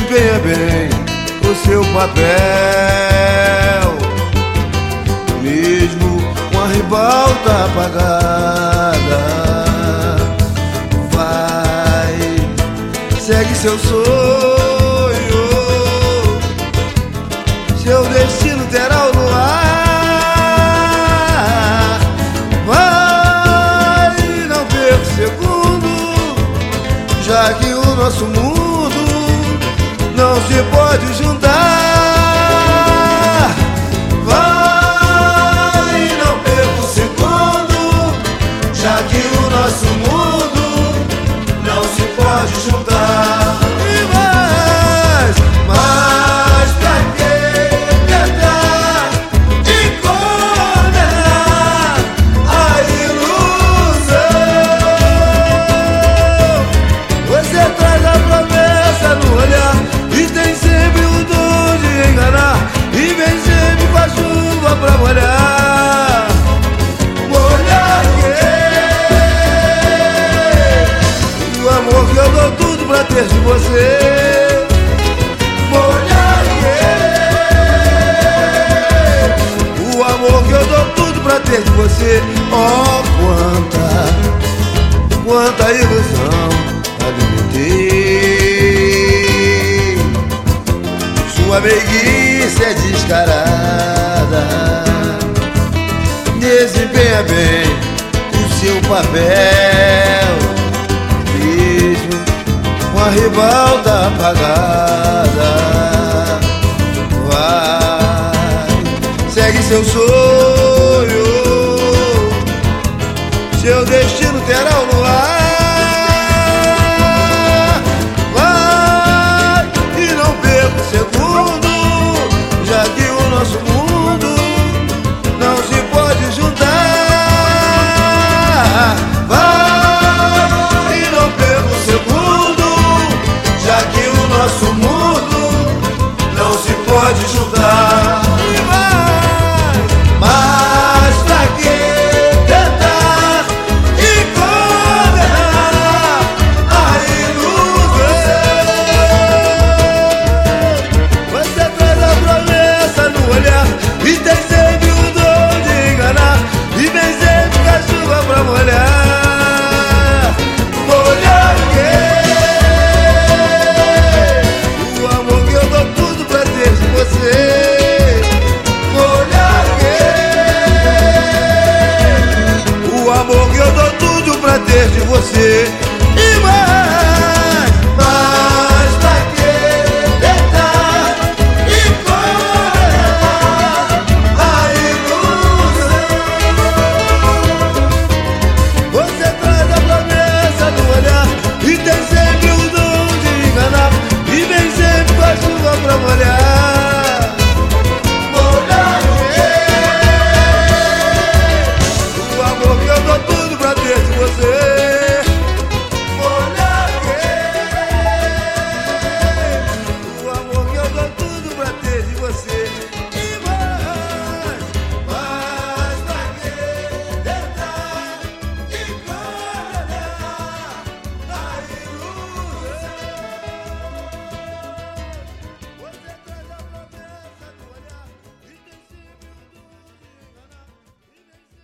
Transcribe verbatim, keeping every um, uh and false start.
desempenha bem o seu papel, mesmo com a ribalta apagada. Vai, segue seu sonho, seu destino terá o luar. Vai, não perca um segundo, já que o nosso mundo não se pode juntar. Vai, não perca um segundo, já que o nosso mundo não se pode juntar. E mais, mas pra que tentar e condenar a ilusão? Você traz a promessa no olhar e tem sempre o dom de enganar, e vem sempre com a chuva pra molhar. Molhar que o amor que eu dou tudo pra ter de você. Molhar que o amor que eu dou tudo pra ter de você. Oh, quanta, quanta ilusão alimentei. Sua meiguice é descarada, desempenha bem o seu papel, mesmo com a ribalta apagada. Vai, segue seu sonho, seu destino terá o luar.